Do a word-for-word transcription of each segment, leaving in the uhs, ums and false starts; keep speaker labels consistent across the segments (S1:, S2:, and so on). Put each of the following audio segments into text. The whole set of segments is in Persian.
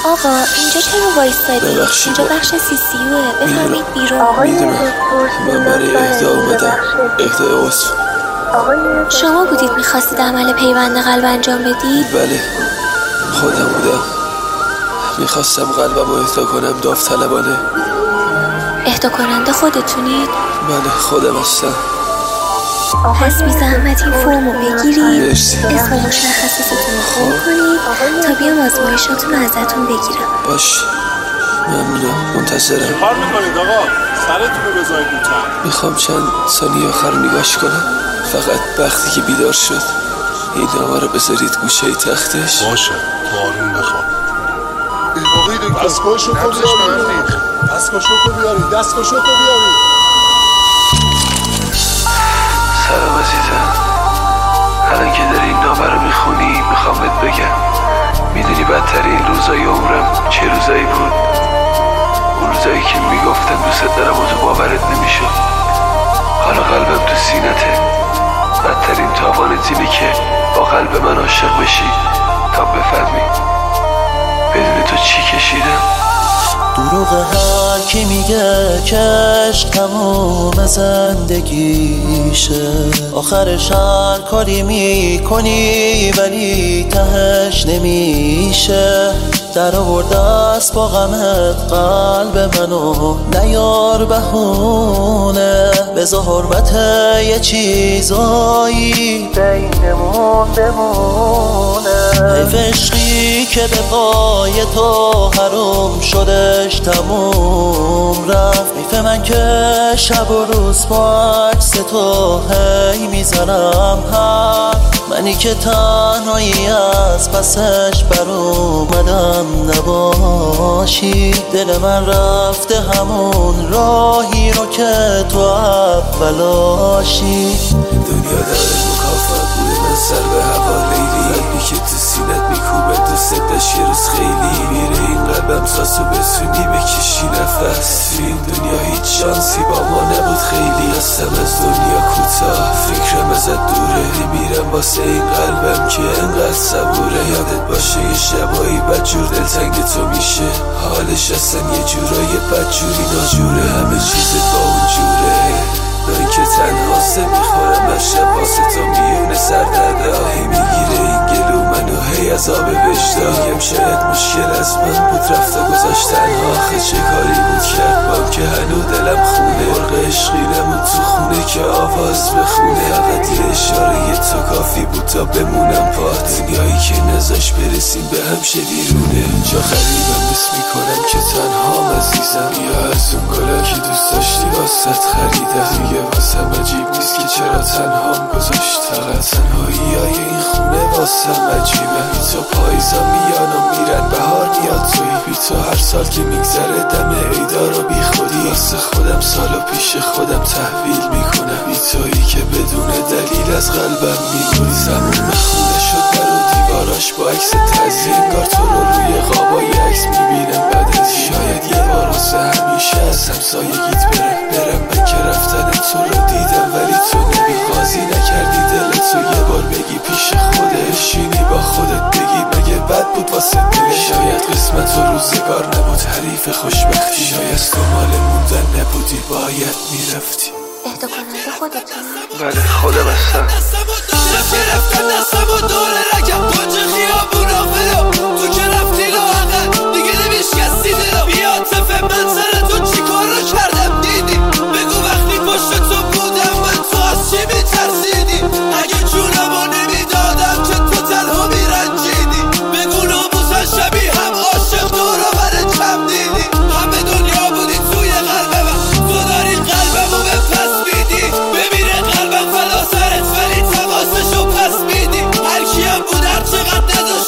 S1: آقا اینجا چرا وایستادی؟ اینجا بخش سی سی اوه، بفرمایید بیرون.
S2: میدونم من برای اهدا اومدم. اهدا عضو.
S1: شما بودید میخواستید عمل پیوند قلب انجام بدید؟
S2: بله خودم بودم. میخواستم قلبم رو اهدا کنم داوطلبانه.
S1: اهدا کننده خودتونید؟
S2: بله خودم هستم.
S1: پس بی زحمت این فرمو بگیرید،
S2: مرسی.
S1: اسم و مشخصاتتون رو پر کنید تا بیام آزمایشاتون رو ازتون بگیرم.
S2: باش ممنونم، منتظرم.
S3: چه کار میکنید آقا؟ سرتون رو بذارید رو تن.
S2: میخوام چند ثانیه آخر نگاش کنم، فقط وقتی که بیدار شد این نامه رو بذارید گوشه تختش.
S3: باشه تو آروم بخواب.
S4: آقای دکتر دستگاهشو تو بیارید، دستگاهشو تو بیارید، دستگاهشو تو بیارید.
S2: سلام عزیزم، الان که داری این نامه رو میخونی میخوام بهت بگم میدونی بدترین روزای عمرم چه روزایی بود؟ اون روزایی که میگفتن دوست دارم و تو باورت نمیشد. حالا قلبم تو سینته. بدترین تاوانت اینه که با قلب من عاشق بشی تا بفهمی بدون تو چی کشیدم.
S5: دروغ هر کی میگه که عشق تموم زندگیشه، آخرش هر کاری میکنی ولی تهش نمیشه. در آورده است با غمت قلب منو نیار بهونه، بذار حرمت یه چیزایی بینمون بمونه. حیف عشقی که به پای تو حروم شدش تموم رفت. حیف من که شب و روز با عکس تو هی میزنم هم، منی که تنهایی از پسش بر اومدم نباشی. دل من رفته همون راهی رو که تو اولاشی.
S2: دنیا داره مکافات بوده من سر به هوا لیلی، قلبی که تو سینت میکوبه دوست داشت یه روز خیلی میره این قلبم ساسو بسونی بکشی نفس. تو این دنیا هیچ شانسی با ما نبود خیلی، هستم از دنیا کوتاه فکرم ازت دوره. میمیرم واسه این قلبم که انقدر صبوره. یادت باشه یه شبایی بدجور دلتنگ تو میشه، حالش اصلا یه جورای بدجوری ناجوره. همه چیزت با اون جوره، من که تنها سه میخورم هر شب واسه تو میونه سردرده آهی میگیره این گلو منو هی از آب وجدانیم. شاید مشکل از من بود رفته گذاشت تنها، آخه چه کاری بود کرد بام که هنو دلم خونه. مرغ عشقینمون تو خونه که آواز بخونه، فقط یه اشاره تو کافی بود تا بمونم پات. دنیایی که نذاش برسیم به هم شدیرونه، جا غریبم بس میکنم که تنهام عزیزم. یا از اون گلا که دوست داشتی واسط خریدم، دیگه واسم عجیب نیست که چرا تنهام گذاشت. فقط تنهایی های این خونه واسم عجیبه. بی تو پاییزا میان و میرن بهار میاد توی، بی تو هر سال که میگذره دم عیدا رو بی خودی واسه خودم سالو پیش خودم تحویل میکنم. بی تویی که بدون دلیل از قلبم میگوی. تموم خونه شد برو دیواراش با عکس تعزیه، انگار تو رو روی قابای عکس میبینم بعد از شاید یه بار واسه همیشه از همسایگیت برم برم من که رفتن تو رو دیدم ولی تو نمیخوازی نکردی دلتو یه بار بگی پیش خودت شینی با خودت بگی مگه بد بود واسه دل. شاید قسمت و روزگار نبود حریف خوشبختی، شاید تو مال موندن نبودی باید میرفتی.
S1: اهدا کننده خودتون؟
S2: بله خودم هستم.
S6: رفتی رفتن دستم و دوره رکم کنج خیابونا فدا، تو که رفتی لاغر دیگه نمیشکستی دلو. بی عاطفه من سر تو چی کار رو کردم دیدی؟ بگو وقتی پشت تو بودم من تو از چی میترسیدی؟ اگه جونمو نمیدادم که تو تنها میرنجیدی. بگو ناموسن شبیه هم عاشق دورو بره کم دیدی. همه دنیا بودی توی قلب من، تو داری قلبمو به پس میدی. ببینه قلبم فلا سرت ولی تماسشو پس میدی. هر کیم بود هر چقدر نداشت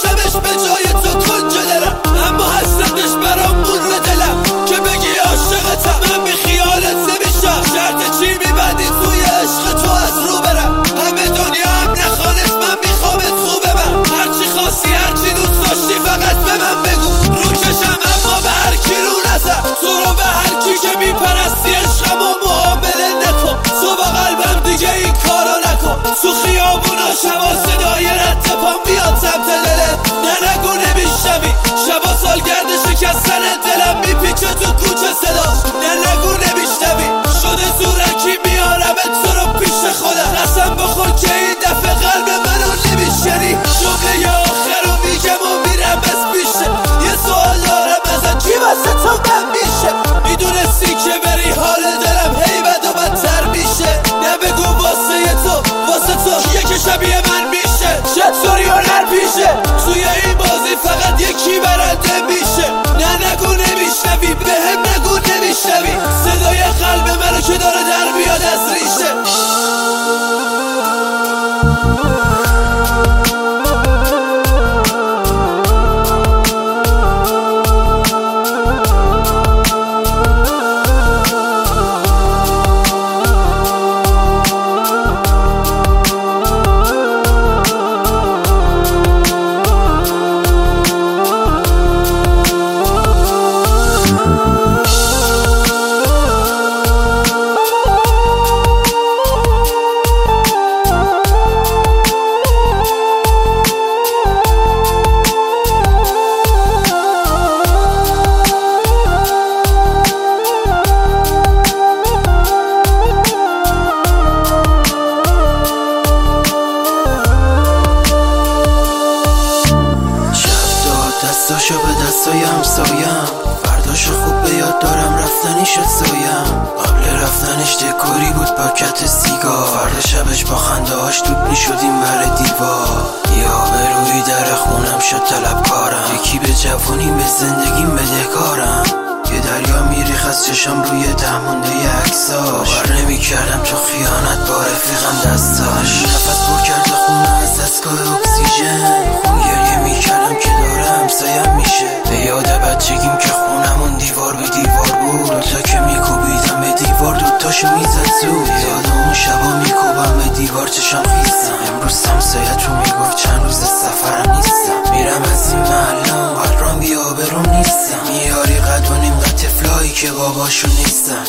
S5: دستشو به دستای همسایم، فرداشو خوب به یاد دارم رفتنی شد سایم. قبل رفتنش دکوری بود پاکت سیگار، فردا شبش با خنده هاش دود میشدیم بر دیوار. یا به روی در خونم شد طلبکارم، یکی به جوونیم به زندگیم بدهکارم. یه دریا میریخ از چشم روی ته مونده عکساش، باور نمی کردم تو خیانت با رفیقم دستاش. نفس پر کرده خونه از دستگاه اکسیژن، خون گریه می کردم که داره همسایم میشه. به یاد بچگیم که خونمون دیوار به دیوار بود، دوتا که میکوبیدم به دیوار دوتاشو میزد زود. یاد اون شبا میکوبم به دیوار چشم خیستم، امروز همسایت رو میگفت چند روز سفرم نیستم. میرم از این محلم قدرام بی آبروم نیستم، میاری قد و نیم قد طفلایی که باباشون نیستن.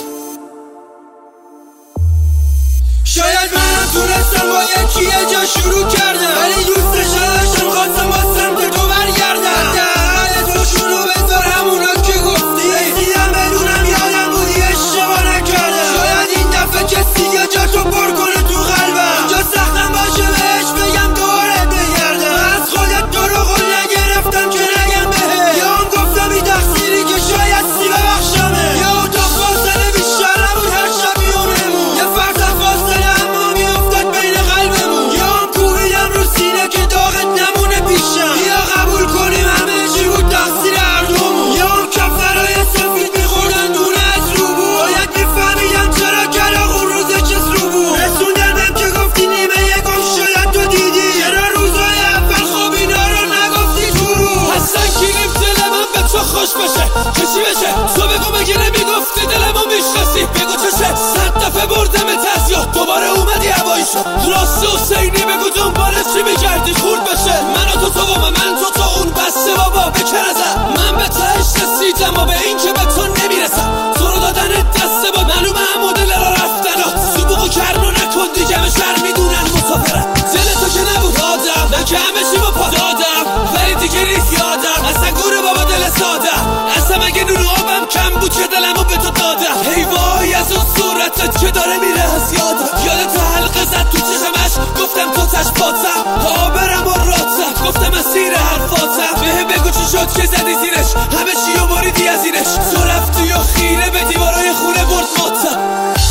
S6: شاید من تونستم با یکی یه جا شروع کردم، ولی دوستش داشتم خواستم با سمت تو برگردم. در تو شروع بذار همونا که گفتی، رسیدم بدونم یادم بودی اشتباه نکردم. شاید این دفعه کسی یه جا تو پر کنه تو قلبم، اونجا سختم باشه بهش بگم دوباره بگردم. از خودت تو رو قول نگرفتم که نگم بهت، یا هم گفتم این تقصیری که شاید سی ببخشمه، یا تا فاصله بیشتر نبود هر شب میونمون، یه فرد فاصله اما میافتاد بین قلبمون. یا هم کوبیدم رو سینه که داغت نمونه پیشم، یا قبول کنیم همه چی بود تقصیر هر دومون. یا هم کفترهای سفید میخوردن دونه از رو بود، باید میفهمیدم چرا کلاغ اون روزه چه سو بود. رسوندم که گفتی نیمه یکم شاید تو دیدی، چرا روزهای اول خواب اینا رو نگفتی تو رو. اصلا گیریم دل من به تو خوش بشه که چی بشه، تو بگو مگه نمیگفتی دلمو میشناسی. بگو چشه صد دفعه بردمت از یاد، دوباره اومدی هوایی شد راست حسینی. بگو دنباله چی میگردی خورد بشه، من و تو تو و من تو تو اون بسته بابا بکن ازم. من به تهش رسیدم و به این که به تو نمیرسم، تو رو دادن دسته با معلومه هم مدل را رفتنات. سبوقو کرنو نکن دیگه به شر میدونن مسافرم. دل تو که نبود آدم، من که همه چی با پا دادم، ولی دیگه نیست یادم اصلا گوره بابا دل سادم. اصلا مگه نور آبم کم بود که دلمو به تو دادم. ای وای از اون صورتت که داره میره از یادم، یادت حلقه زد تو چشمش گفتم تو تش پاتم، آبرم و راتم گفتم اسیر حرفاتم. به بگو چی شد که زدی زیرش، همه چی رو بریدی از اینش، تو رفتی و خیره به دیوارای خونه برد ماتم.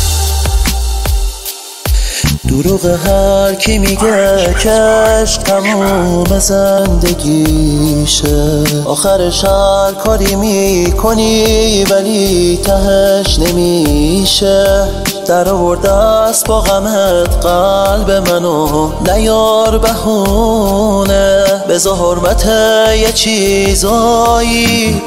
S5: دروغ هر کی میگه که عشق تموم زندگیشه، آخرش هر کاری میکنی ولی تهش نمیشه. در آورده است با غمت قلب منو، نیار بهونه بذار حرمت یه چیزایی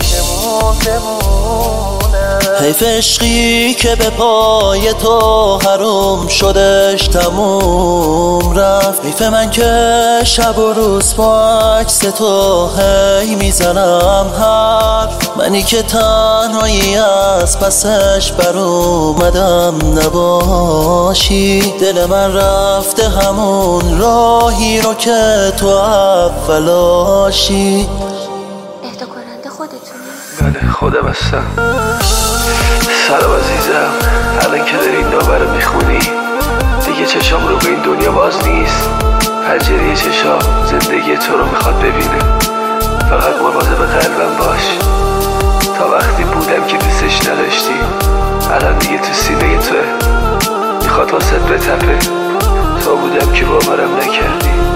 S5: حیف عشقی که به پای تو حروم شدش تموم رفت. حیف من که شب و روز با عکس تو هی میزنم حرف، منی که تنهایی از پسش بر اومدم نباشی. دل من رفته همون راهی رو که تو اولاشی.
S1: اهدا کننده خودتونی؟
S2: بله خودم هستم. سلام عزیزم، الان که داری این نامه رو میخونی دیگه چشام رو به این دنیا باز نیست. پنجره چشام زندگی تو رو میخواد ببینه. فقط مواظب قلبم باش، تا وقتی بودم که دوستش نداشتی الان دیگه تو سینه توه، میخواد واسه بتپه. تا بودم که باورم نکردی.